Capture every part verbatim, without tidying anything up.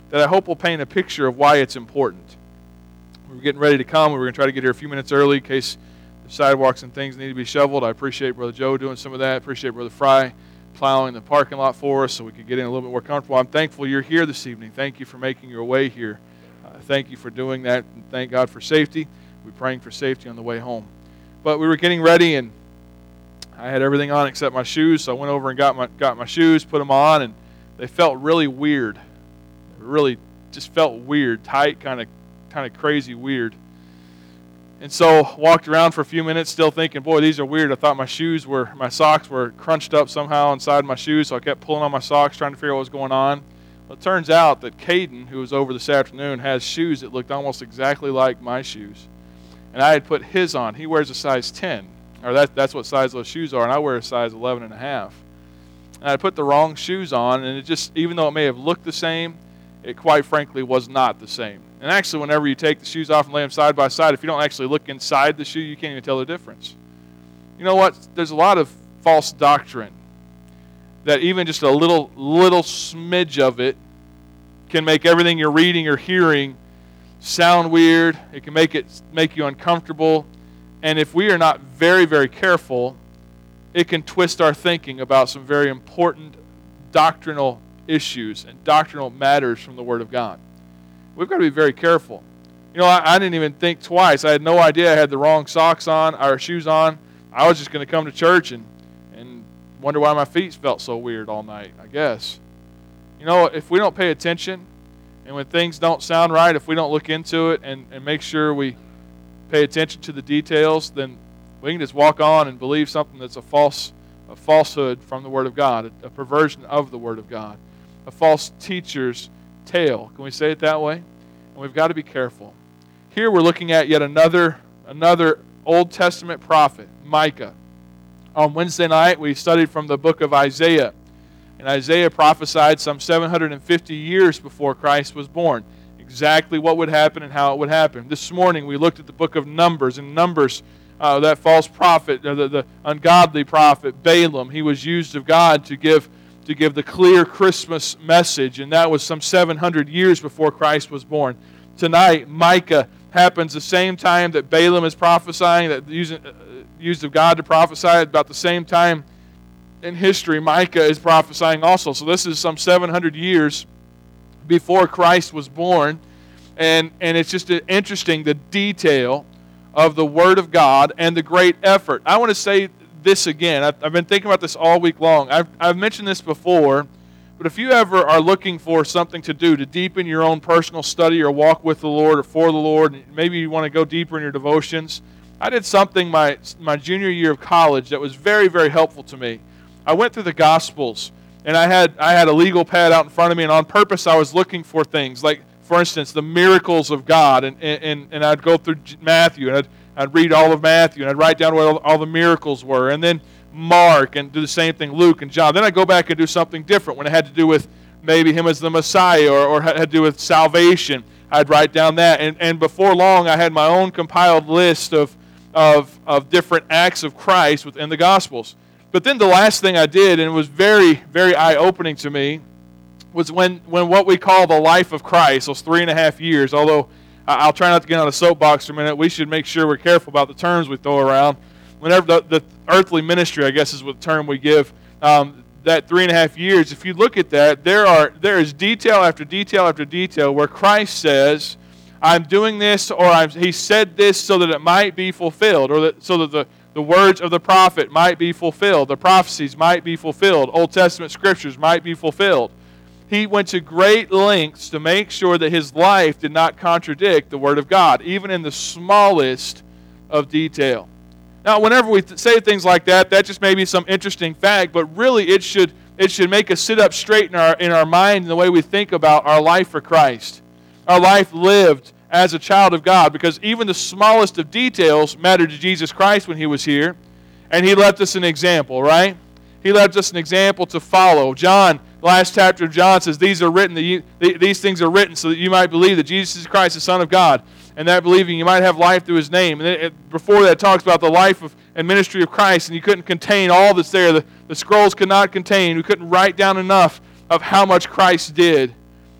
that I hope will paint a picture of why it's important. We were getting ready to come. We were going to try to get here a few minutes early in case the sidewalks and things need to be shoveled. I appreciate Brother Joe doing some of that. I appreciate Brother Fry plowing the parking lot for us so we could get in a little bit more comfortable. I'm thankful you're here this evening. Thank you for making your way here. Uh, thank you for doing that, and thank God for safety. We're praying for safety on the way home. But we were getting ready, and I had everything on except my shoes, so I went over and got my got my shoes, put them on, and they felt really weird. They really just felt weird, tight, kind of kind of crazy weird. And so walked around for a few minutes still thinking, boy, these are weird. I thought my shoes were, my socks were crunched up somehow inside my shoes, so I kept pulling on my socks trying to figure out what was going on. Well, it turns out that Caden, who was over this afternoon, has shoes that looked almost exactly like my shoes. And I had put his on. He wears a size ten, or that, that's what size those shoes are, and I wear a size eleven and a half. And I put the wrong shoes on, and it just, even though it may have looked the same, it quite frankly was not the same. And actually, whenever you take the shoes off and lay them side by side, if you don't actually look inside the shoe, you can't even tell the difference. You know what? There's a lot of false doctrine that even just a little little smidge of it can make everything you're reading or hearing sound weird. It can make it make you uncomfortable. And if we are not very, very careful, it can twist our thinking about some very important doctrinal issues and doctrinal matters from the Word of God. We've got to be very careful. You know, I, I didn't even think twice. I had no idea I had the wrong socks on or shoes on. I was just going to come to church and, and wonder why my feet felt so weird all night, I guess. You know, if we don't pay attention and when things don't sound right, if we don't look into it and, and make sure we pay attention to the details, then we can just walk on and believe something that's a false, a falsehood from the Word of God, a, a perversion of the Word of God, a false teacher's tale. Can we say it that way? And we've got to be careful. Here we're looking at yet another another Old Testament prophet, Micah. On Wednesday night we studied from the book of Isaiah. And Isaiah prophesied some seven hundred fifty years before Christ was born. Exactly what would happen and how it would happen. This morning we looked at the book of Numbers. In Numbers, uh, that false prophet, uh, the, the ungodly prophet, Balaam, he was used of God to give to give the clear Christmas message, and that was some seven hundred years before Christ was born. Tonight, Micah happens the same time that Balaam is prophesying, that using, uh, used of God to prophesy, about the same time in history Micah is prophesying also. So this is some seven hundred years before Christ was born, and, and it's just interesting, the detail of the Word of God and the great effort. I want to say this again. I've, I've been thinking about this all week long. I've, I've mentioned this before, but if you ever are looking for something to do to deepen your own personal study or walk with the Lord or for the Lord, maybe you want to go deeper in your devotions, I did something my, my junior year of college that was very, very helpful to me. I went through the Gospels, and I had I had a legal pad out in front of me, and on purpose I was looking for things, like, for instance, the miracles of God, and, and, and I'd go through Matthew, and I'd I'd read all of Matthew, and I'd write down what all, all the miracles were, and then Mark, and do the same thing, Luke and John. Then I'd go back and do something different when it had to do with maybe him as the Messiah, or, or had to do with salvation. I'd write down that, and, and before long I had my own compiled list of, of, of different acts of Christ within the Gospels. But then the last thing I did, and it was very, very eye-opening to me, was when, when what we call the life of Christ, those three and a half years, although I'll try not to get on a soapbox for a minute. We should make sure we're careful about the terms we throw around. Whenever the, the earthly ministry, I guess is what the term we give, um, that three and a half years, if you look at that, there are there is detail after detail after detail where Christ says, I'm doing this, or I'm, he said this so that it might be fulfilled, or that, so that the, the words of the prophet might be fulfilled, the prophecies might be fulfilled, Old Testament scriptures might be fulfilled. He went to great lengths to make sure that his life did not contradict the Word of God, even in the smallest of detail. Now, whenever we th- say things like that, that just may be some interesting fact, but really it should it should make us sit up straight in our in our mind in the way we think about our life for Christ, our life lived as a child of God, because even the smallest of details mattered to Jesus Christ when he was here, and he left us an example, right? He left us an example to follow. John, the last chapter of John says, these are written that you, these things are written so that you might believe that Jesus is Christ, the Son of God, and that believing you might have life through his name. And it, before that, it talks about the life of, and ministry of Christ, and you couldn't contain all that's there. The, the scrolls could not contain. We couldn't write down enough of how much Christ did.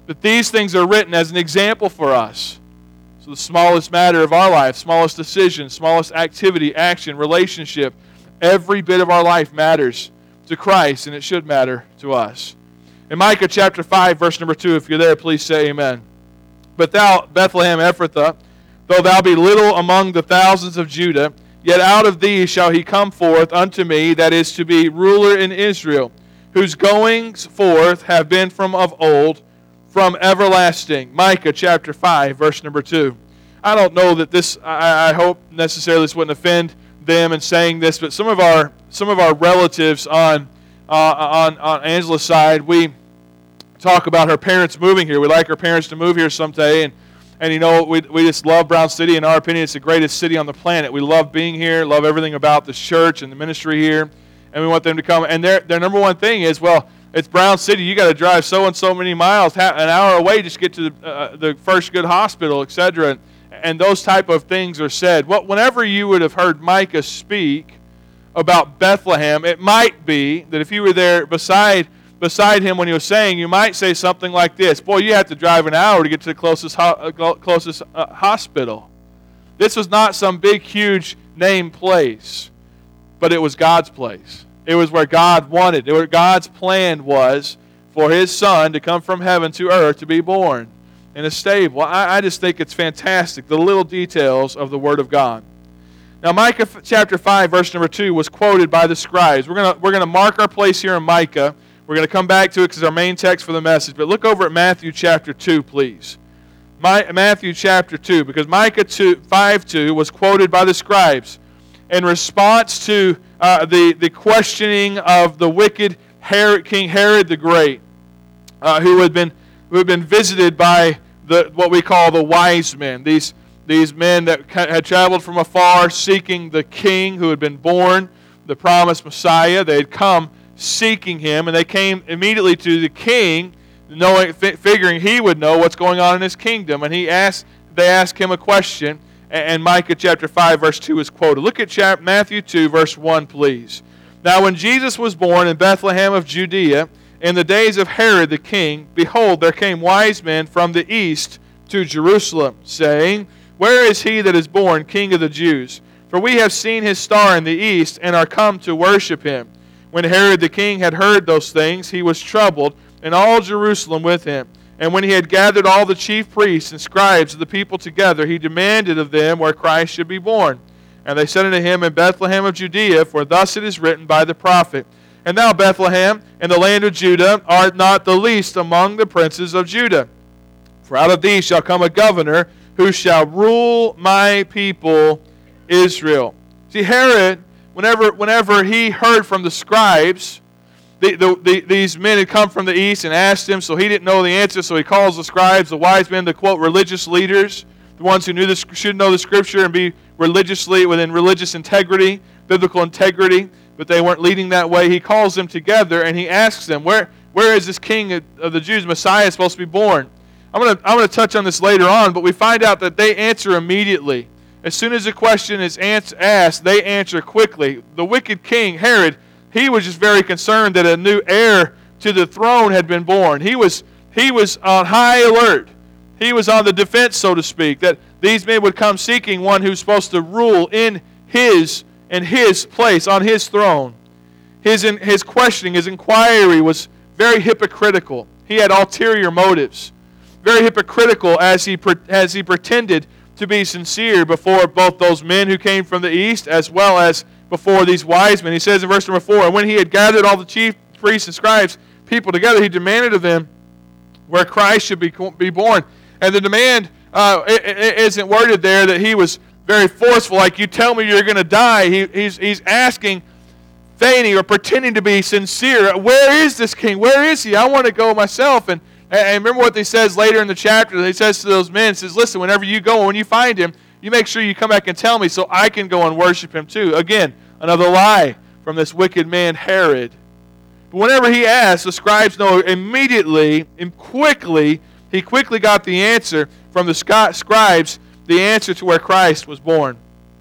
That these things are written as an example for us. So the smallest matter of our life, smallest decision, smallest activity, action, relationship, every bit of our life matters to Christ, and it should matter to us. In Micah chapter five, verse number two, if you're there, please say amen. But thou, Bethlehem Ephrathah, though thou be little among the thousands of Judah, yet out of thee shall he come forth unto me, that is to be ruler in Israel, whose goings forth have been from of old, from everlasting. Micah chapter five, verse number two. I don't know that this, I, I hope necessarily this wouldn't offend them in saying this, but some of our some of our relatives on uh, on on Angela's side, we talk about her parents moving here. We like her parents to move here someday, and and you know we we just love Brown City. In our opinion, it's the greatest city on the planet. We love being here, love everything about this church and the ministry here, and we want them to come. And their their number one thing is, well, it's Brown City. You got to drive so and so many miles, an hour away, just get to the uh, the first good hospital, et cetera. And those type of things are said. Well, whenever you would have heard Micah speak about Bethlehem, it might be that if you were there beside beside him when he was saying, you might say something like this: "Boy, you have to drive an hour to get to the closest ho- closest uh, hospital." This was not some big, huge name place, but it was God's place. It was where God wanted. It was where God's plan was for His Son to come from heaven to earth to be born in a stable. I, I just think it's fantastic, the little details of the Word of God. Now, Micah chapter five, verse number two was quoted by the scribes. We're going we're gonna mark our place here in Micah. We're going to come back to it because it's our main text for the message. But look over at Matthew chapter two, please. My, Matthew chapter two, because Micah five two was quoted by the scribes in response to uh, the, the questioning of the wicked Herod, King Herod the Great, uh, who had been who had been visited by the what we call the wise men. These these men that had traveled from afar seeking the king who had been born, the promised Messiah. They had come seeking him, and they came immediately to the king, knowing, figuring he would know what's going on in his kingdom. And he asked, they asked him a question, and Micah chapter five, verse two is quoted. Look at Matthew two, verse one, please. Now when Jesus was born in Bethlehem of Judea, in the days of Herod the king, behold, there came wise men from the east to Jerusalem, saying, Where is he that is born King of the Jews? For we have seen his star in the east, and are come to worship him. When Herod the king had heard those things, he was troubled, and all Jerusalem with him. And when he had gathered all the chief priests and scribes of the people together, he demanded of them where Christ should be born. And they said unto him, In Bethlehem of Judea, for thus it is written by the prophet, And thou, Bethlehem, in the land of Judah, art not the least among the princes of Judah. For out of thee shall come a governor, who shall rule my people Israel. See, Herod, whenever whenever he heard from the scribes, the, the, the, these men had come from the east and asked him, so he didn't know the answer, so he calls the scribes, the wise men, to quote religious leaders, the ones who knew this, should know the Scripture and be religiously within religious integrity, biblical integrity, but they weren't leading that way. He calls them together and he asks them, where, where is this king of the Jews, Messiah, supposed to be born? I'm going to I'm going to touch on this later on, but we find out that they answer immediately. As soon as a question is asked, they answer quickly. The wicked king, Herod, he was just very concerned that a new heir to the throne had been born. He was he was on high alert. He was on the defense, so to speak, that these men would come seeking one who's supposed to rule in his in his place, on his throne. His in, his questioning, his inquiry was very hypocritical. He had ulterior motives. Very hypocritical as he as he pretended to be sincere before both those men who came from the east as well as before these wise men. He says in verse number four, And when he had gathered all the chief priests and scribes, people together, he demanded of them where Christ should be, be born. And the demand uh, isn't worded there that he was very forceful, like, you tell me you're going to die. He, he's, he's asking, feigning or pretending to be sincere. Where is this king? Where is he? I want to go myself. And, and remember what he says later in the chapter. He says to those men, he says, listen, whenever you go and when you find him, you make sure you come back and tell me so I can go and worship him too. Again, another lie from this wicked man Herod. But whenever he asked, the scribes know immediately and quickly, he quickly got the answer from the scribes, the answer to where Christ was born.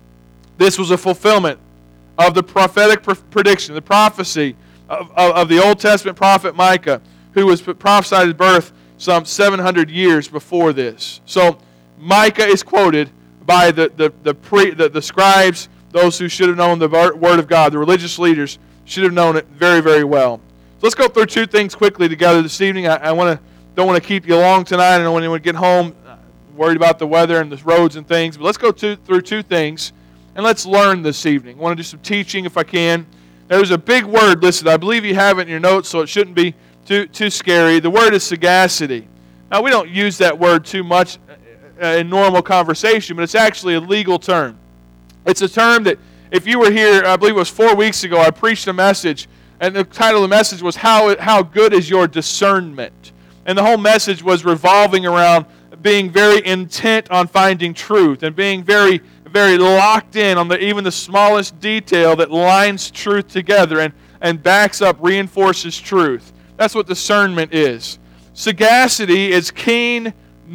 This was a fulfillment of the prophetic prediction, the prophecy of, of, of the Old Testament prophet Micah, who was prophesied his birth some seven hundred years before this. So Micah is quoted by the, the, the, pre, the, the scribes, those who should have known the Word of God, the religious leaders should have known it very, very well. So let's go through two things quickly together this evening. I, I want to don't want to keep you long tonight. I don't want anyone to get home worried about the weather and the roads and things. But let's go to, through two things, and let's learn this evening. I want to do some teaching if I can. There's a big word listed. I believe you have it in your notes, so it shouldn't be too, too scary. The word is sagacity. Now, we don't use that word too much in normal conversation, but it's actually a legal term. It's a term that, if you were here, I believe it was four weeks ago, I preached a message, and the title of the message was, How, how Good is Your Discernment? And the whole message was revolving around being very intent on finding truth and being very, very locked in on the, even the smallest detail that lines truth together and, and backs up, reinforces truth. That's what discernment is. Sagacity is keen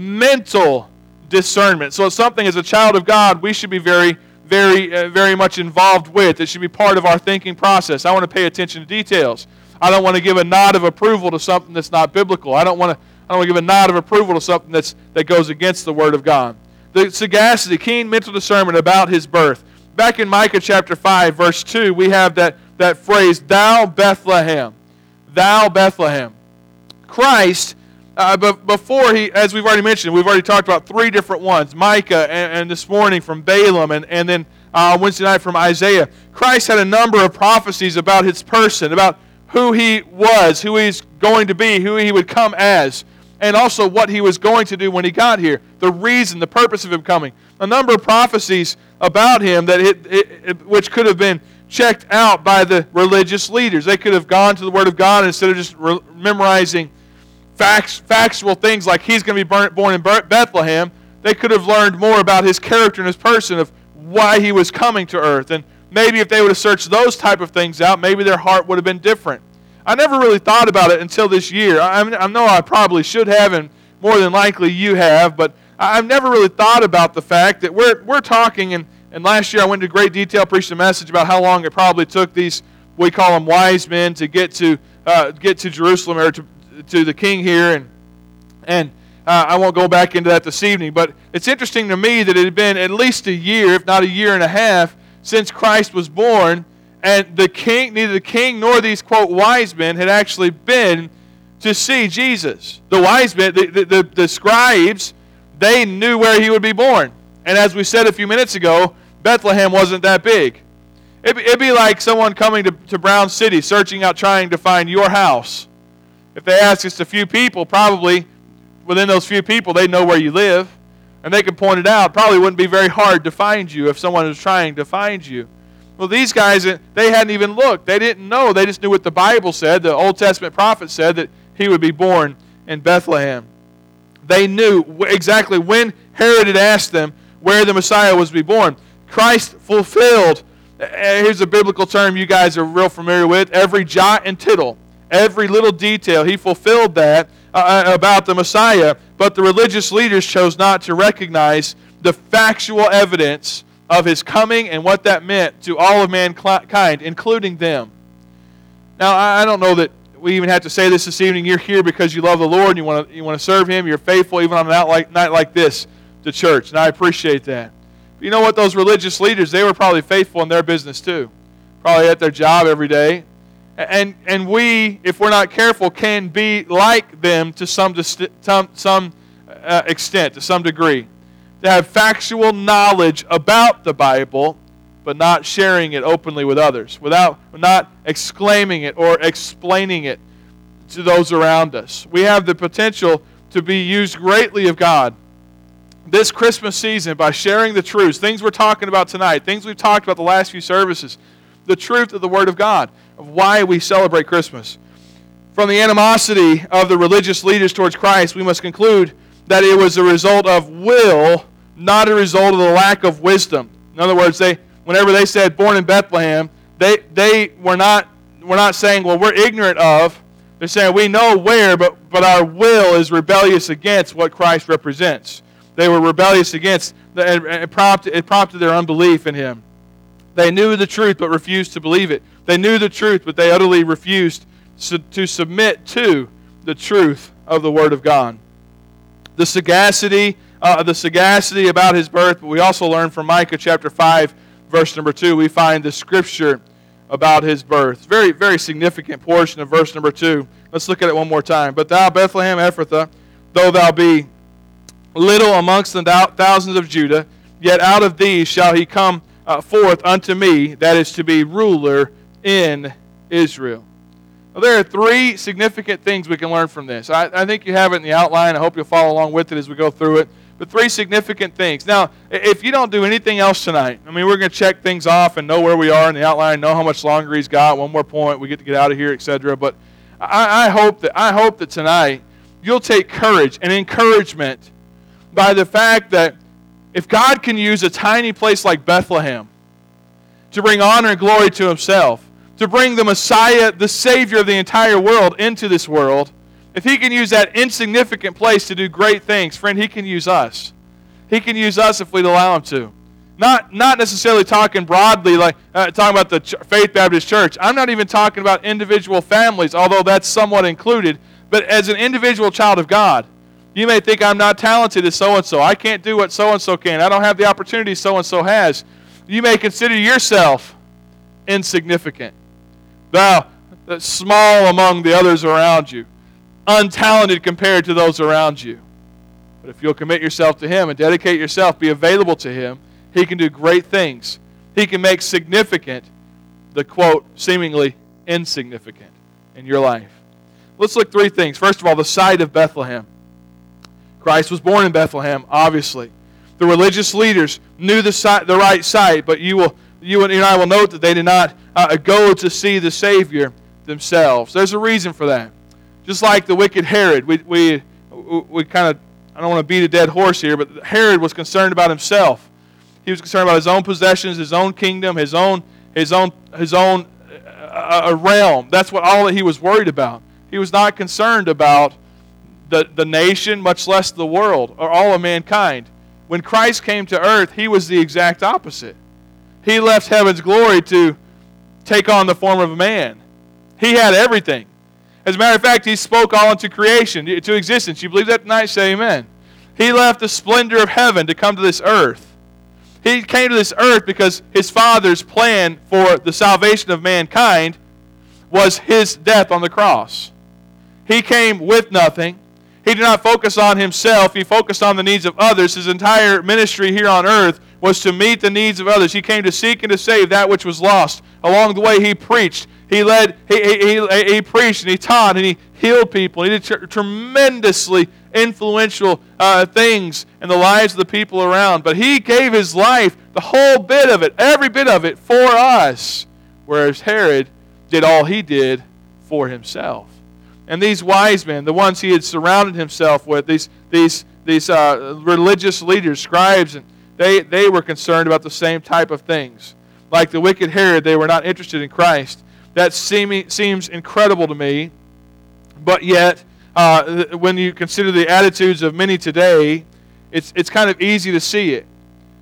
mental discernment. So it's something as a child of God we should be very very, uh, very much involved with. It should be part of our thinking process. I want to pay attention to details. I don't want to give a nod of approval to something that's not biblical. I don't want to. I don't want to give a nod of approval to something that's that goes against the Word of God. The sagacity, keen mental discernment about His birth. Back in Micah chapter five, verse two, we have that that phrase, "Thou Bethlehem, Thou Bethlehem." Christ. Uh, but before he, as we've already mentioned, we've already talked about three different ones. Micah, and, and this morning from Balaam, and, and then uh, Wednesday night from Isaiah. Christ had a number of prophecies about His person, about who He was, who He's going to be, who He would come as, and also what He was going to do when He got here, the reason, the purpose of Him coming. A number of prophecies about Him that it, it, it, which could have been checked out by the religious leaders. They could have gone to the Word of God instead of just re- memorizing Facts, factual things like He's going to be born in Bethlehem. They could have learned more about His character and His person, of why He was coming to earth. And maybe if they would have searched those type of things out, maybe their heart would have been different. I never really thought about it until this year. I, I know I probably should have, and more than likely you have, but I've never really thought about the fact that we're we're talking, and, and last year I went into great detail, preached a message about how long it probably took these, we call them wise men, to get to uh, get to Jerusalem, or to to the king here, and and uh, I won't go back into that this evening, but it's interesting to me that it had been at least a year, if not a year and a half, since Christ was born, and the king, neither the king nor these, quote, wise men had actually been to see Jesus. The wise men, the, the, the, the scribes, they knew where He would be born, and as we said a few minutes ago, Bethlehem wasn't that big. It'd be, it'd be like someone coming to, to Brown City, searching out, trying to find your house. If they ask just a few people, probably within those few people, they know where you live, and they can point it out. Probably wouldn't be very hard to find you if someone was trying to find you. Well, these guys, they hadn't even looked. They didn't know. They just knew what the Bible said. The Old Testament prophet said that He would be born in Bethlehem. They knew exactly when Herod had asked them where the Messiah was to be born. Christ fulfilled, here's a biblical term you guys are real familiar with, every jot and tittle. Every little detail, He fulfilled that uh, about the Messiah, but the religious leaders chose not to recognize the factual evidence of His coming and what that meant to all of mankind, including them. Now, I don't know that we even have to say this this evening. You're here because you love the Lord and you want to you want to serve Him. You're faithful even on a night like, night like this to church, and I appreciate that. But you know what? Those religious leaders, they were probably faithful in their business too. Probably at their job every day. And and we, if we're not careful, can be like them to some some, some uh, extent, to some degree. To have factual knowledge about the Bible, but not sharing it openly with others, without not exclaiming it or explaining it to those around us. We have the potential to be used greatly of God this Christmas season by sharing the truths, things we're talking about tonight, things we've talked about the last few services, the truth of the Word of God, of why we celebrate Christmas. From the animosity of the religious leaders towards Christ, we must conclude that it was a result of will, not a result of the lack of wisdom. In other words, they, whenever they said born in Bethlehem, they they were not were not saying, well, we're ignorant of. They're saying we know where, but but our will is rebellious against what Christ represents. They were rebellious against, and it prompted it prompted their unbelief in Him. They knew the truth but refused to believe it. They knew the truth, but they utterly refused to submit to the truth of the Word of God. The sagacity, uh, the sagacity about his birth, but we also learn from Micah chapter five, verse number two, we find the scripture about his birth. Very, very significant portion of verse number two. Let's look at it one more time. But thou, Bethlehem Ephrathah, though thou be little amongst the thousands of Judah, yet out of thee shall he come uh, forth unto me, that is to be ruler in Israel. Now, there are three significant things we can learn from this. I, I think you have it in the outline. I hope you'll follow along with it as we go through it. But three significant things. Now, if you don't do anything else tonight, I mean, we're going to check things off and know where we are in the outline, know how much longer he's got, one more point, we get to get out of here, et cetera. But I, I hope that I hope that tonight you'll take courage and encouragement by the fact that if God can use a tiny place like Bethlehem to bring honor and glory to himself, to bring the Messiah, the Savior of the entire world, into this world, if he can use that insignificant place to do great things, friend, he can use us. He can use us if we'd allow him to. Not, not necessarily talking broadly, like uh, talking about the Ch- Faith Baptist Church. I'm not even talking about individual families, although that's somewhat included. But as an individual child of God, you may think I'm not talented as so-and-so. I can't do what so-and-so can. I don't have the opportunity so-and-so has. You may consider yourself insignificant. Thou, small among the others around you. Untalented compared to those around you. But if you'll commit yourself to him and dedicate yourself, be available to him, he can do great things. He can make significant the, quote, seemingly insignificant in your life. Let's look at three things. First of all, the site of Bethlehem. Christ was born in Bethlehem, obviously. The religious leaders knew the, site, the right site, but you will, you and I will note that they did not uh, go to see the Savior themselves. There's a reason for that. Just like the wicked Herod, we we we kind of, I don't want to beat a dead horse here, but Herod was concerned about himself. He was concerned about his own possessions, his own kingdom, his own his own his own uh, realm. That's what all that he was worried about. He was not concerned about the the nation, much less the world or all of mankind. When Christ came to earth, he was the exact opposite. He left heaven's glory to take on the form of a man. He had everything. As a matter of fact, he spoke all into creation, to existence. You believe that tonight? Say amen. He left the splendor of heaven to come to this earth. He came to this earth because his Father's plan for the salvation of mankind was his death on the cross. He came with nothing. He did not focus on himself. He focused on the needs of others. His entire ministry here on earth was to meet the needs of others. He came to seek and to save that which was lost. Along the way, he preached. He led, he, he, he, he preached and he taught and he healed people. He did tr- tremendously influential uh, things in the lives of the people around. But he gave his life, the whole bit of it, every bit of it, for us. Whereas Herod did all he did for himself. And these wise men, the ones he had surrounded himself with, these these these uh, religious leaders, scribes, and they, they were concerned about the same type of things. Like the wicked Herod, they were not interested in Christ. That seem, seems incredible to me, but yet, uh, when you consider the attitudes of many today, it's it's kind of easy to see it.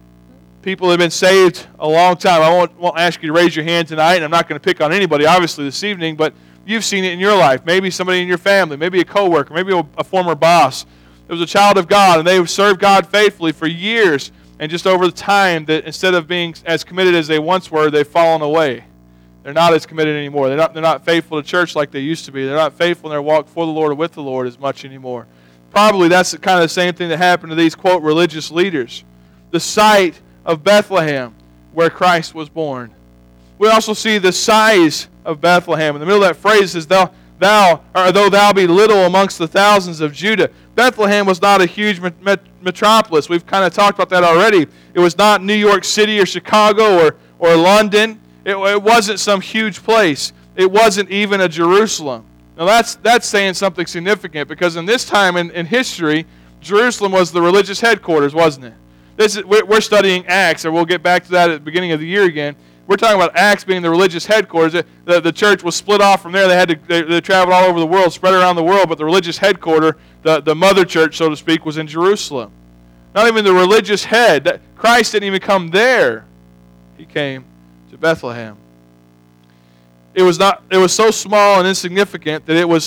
People have been saved a long time. I won't, won't ask you to raise your hand tonight, and I'm not going to pick on anybody, obviously, this evening, but you've seen it in your life. Maybe somebody in your family, maybe a coworker, maybe a, a former boss. It was a child of God, and they served God faithfully for years, and just over the time, that instead of being as committed as they once were, they've fallen away. They're not as committed anymore. They're not, they're not faithful to church like they used to be. They're not faithful in their walk for the Lord or with the Lord as much anymore. Probably that's kind of the same thing that happened to these, quote, religious leaders. The site of Bethlehem where Christ was born. We also see the size of Bethlehem. In the middle of that phrase it says, thou, thou, or though thou be little amongst the thousands of Judah. Bethlehem was not a huge met- met- metropolis. We've kind of talked about that already. It was not New York City or Chicago or, or London. It, it wasn't some huge place. It wasn't even a Jerusalem. Now that's that's saying something significant, because in this time in, in history, Jerusalem was the religious headquarters, wasn't it? This is, we're studying Acts, and we'll get back to that at the beginning of the year again. We're talking about Acts being the religious headquarters. The, the church was split off from there. They had to they, they traveled all over the world, spread around the world, but the religious headquarters, the, the mother church, so to speak, was in Jerusalem. Not even the religious head. That Christ didn't even come there. He came to Bethlehem. It was not. It was so small and insignificant that it was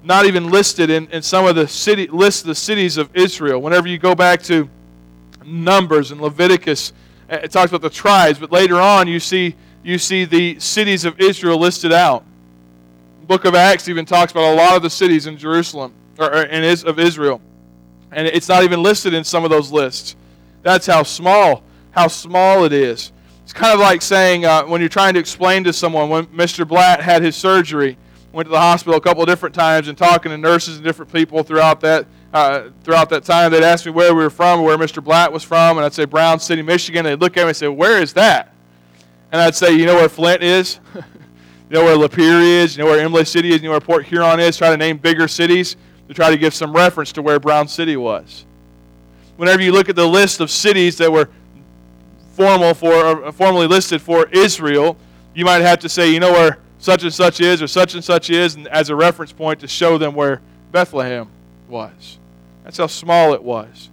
not even listed in, in some of the city lists of the cities of Israel. Whenever you go back to Numbers and Leviticus, it talks about the tribes, but later on you see you see the cities of Israel listed out. The book of Acts even talks about a lot of the cities in Jerusalem or, or in is of Israel, and it's not even listed in some of those lists. That's how small how small it is. It's kind of like saying uh, when you're trying to explain to someone when Mister Blatt had his surgery, went to the hospital a couple of different times, and talking to nurses and different people throughout that uh, throughout that time, they'd ask me where we were from, or where Mister Blatt was from, and I'd say Brown City, Michigan. They'd look at me and say, "Where is that?" And I'd say, "You know where Flint is? You know where Lapeer is? You know where Imlay City is? You know where Port Huron is?" Try to name bigger cities to try to give some reference to where Brown City was. Whenever you look at the list of cities that were formal for or formally listed for Israel, you might have to say, you know where such and such is, or such and such is, and as a reference point to show them where Bethlehem was. That's how small it was.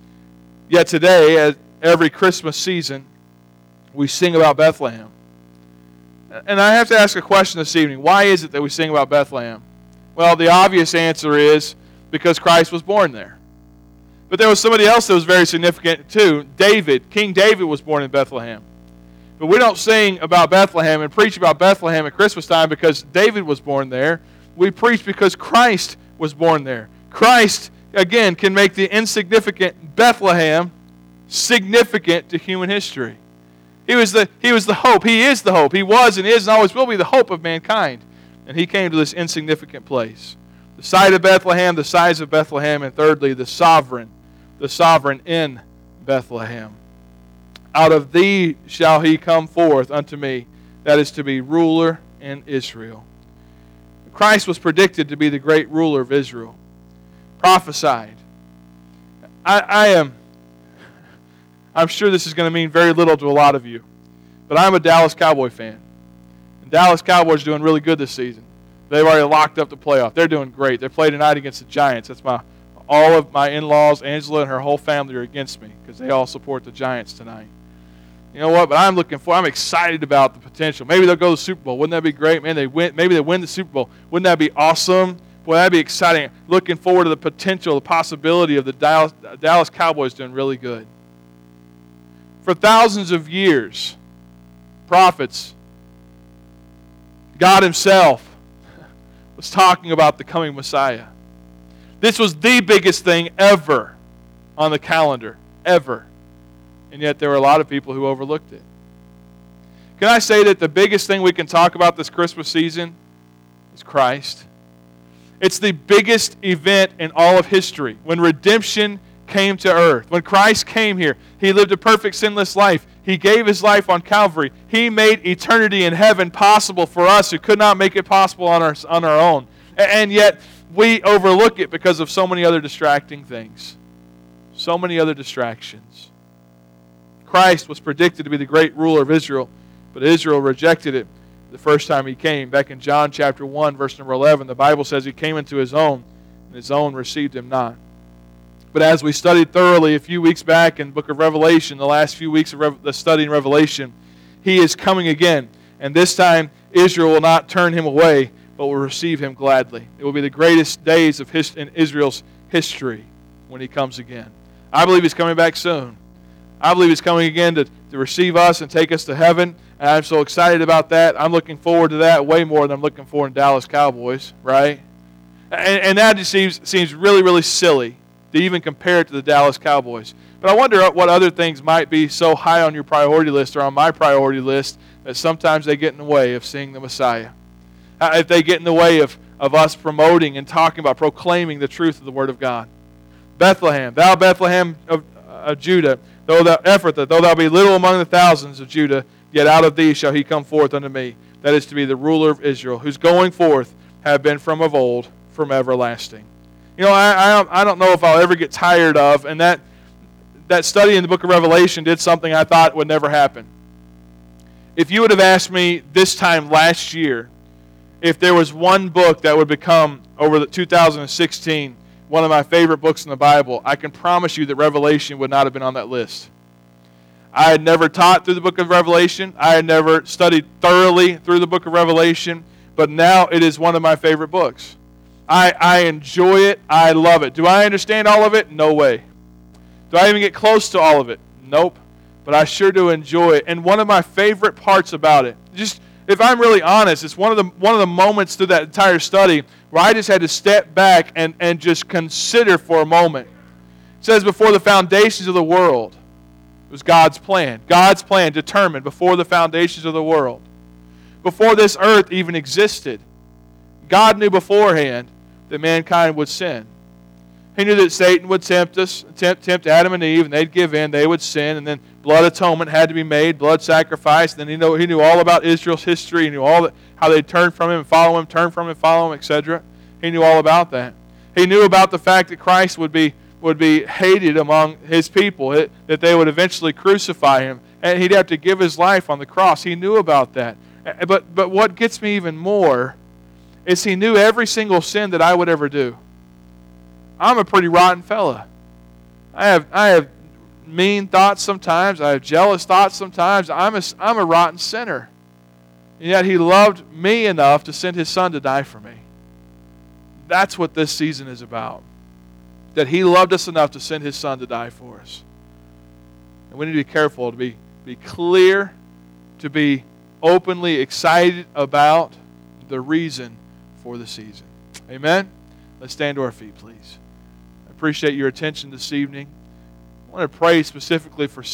Yet today, at every Christmas season, we sing about Bethlehem. And I have to ask a question this evening. Why is it that we sing about Bethlehem? Well, the obvious answer is because Christ was born there. But there was somebody else that was very significant too. David, King David was born in Bethlehem. But we don't sing about Bethlehem and preach about Bethlehem at Christmas time because David was born there. We preach because Christ was born there. Christ, again, can make the insignificant Bethlehem significant to human history. He was the, he was the hope. He is the hope. He was and is and always will be the hope of mankind. And he came to this insignificant place. The site of Bethlehem, the size of Bethlehem, and thirdly, the sovereign, the sovereign in Bethlehem. Out of thee shall he come forth unto me, that is to be ruler in Israel. Christ was predicted to be the great ruler of Israel. Prophesied. I, I am, I'm sure this is going to mean very little to a lot of you, but I'm a Dallas Cowboy fan. And Dallas Cowboys are doing really good this season. They've already locked up the playoff. They're doing great. They play tonight against the Giants. That's my all of my in-laws, Angela and her whole family are against me because they all support the Giants tonight. You know what? But I'm looking for. I'm excited about the potential. Maybe they'll go to the Super Bowl. Wouldn't that be great, man? They win. Maybe they win the Super Bowl. Wouldn't that be awesome? Boy, that'd be exciting. Looking forward to the potential, the possibility of the Dallas, Dallas Cowboys doing really good. For thousands of years, prophets, God Himself was talking about the coming Messiah. This was the biggest thing ever on the calendar, ever. And yet there were a lot of people who overlooked it. Can I say that the biggest thing we can talk about this Christmas season is Christ? It's the biggest event in all of history. When redemption came to earth, when Christ came here, He lived a perfect sinless life. He gave His life on Calvary. He made eternity in heaven possible for us who could not make it possible on our, on our own. And yet we overlook it because of so many other distracting things. So many other distractions. Christ was predicted to be the great ruler of Israel, but Israel rejected it the first time He came. Back in John chapter one, verse number eleven, the Bible says He came into His own, and His own received Him not. But as we studied thoroughly a few weeks back in the book of Revelation, the last few weeks of Re- the study in Revelation, He is coming again. And this time, Israel will not turn Him away, but will receive Him gladly. It will be the greatest days of his- in Israel's history when He comes again. I believe He's coming back soon. I believe He's coming again to, to receive us and take us to heaven. And I'm so excited about that. I'm looking forward to that way more than I'm looking forward to Dallas Cowboys, right? And, and that just seems, seems really, really silly to even compare it to the Dallas Cowboys. But I wonder what other things might be so high on your priority list or on my priority list that sometimes they get in the way of seeing the Messiah. If they get in the way of, of us promoting and talking about, proclaiming the truth of the Word of God. Bethlehem, thou Bethlehem of, of Judah, though thou Ephrathah, though thou be little among the thousands of Judah, yet out of thee shall He come forth unto me. That is to be the ruler of Israel, whose going forth have been from of old, from everlasting. You know, I, I, I don't know if I'll ever get tired of, and that, that study in the book of Revelation did something I thought would never happen. If you would have asked me this time last year, if there was one book that would become, over the two thousand sixteen, one of my favorite books in the Bible, I can promise you that Revelation would not have been on that list. I had never taught through the book of Revelation. I had never studied thoroughly through the book of Revelation. But now it is one of my favorite books. I, I enjoy it. I love it. Do I understand all of it? No way. Do I even get close to all of it? Nope. But I sure do enjoy it. And one of my favorite parts about it, just if I'm really honest, it's one of the one of the moments through that entire study where I just had to step back and, and just consider for a moment. It says before the foundations of the world, it was God's plan. God's plan determined before the foundations of the world. Before this earth even existed, God knew beforehand that mankind would sin. He knew that Satan would tempt us, tempt, tempt Adam and Eve, and they'd give in, they would sin, and then blood atonement had to be made, blood sacrifice. And then he knew, he knew all about Israel's history. He knew all that, how they'd turn from him and follow him, turn from him and follow him, et cetera. He knew all about that. He knew about the fact that Christ would be would be hated among his people, it, that they would eventually crucify him, and he'd have to give his life on the cross. He knew about that. But but what gets me even more is he knew every single sin that I would ever do. I'm a pretty rotten fella. I have I have mean thoughts sometimes. I have jealous thoughts sometimes. I'm a, I'm a rotten sinner. And yet he loved me enough to send his son to die for me. That's what this season is about. That he loved us enough to send his son to die for us. And we need to be careful to be, be clear, to be openly excited about the reason for the season. Amen? Let's stand to our feet, please. I appreciate your attention this evening. I want to pray specifically for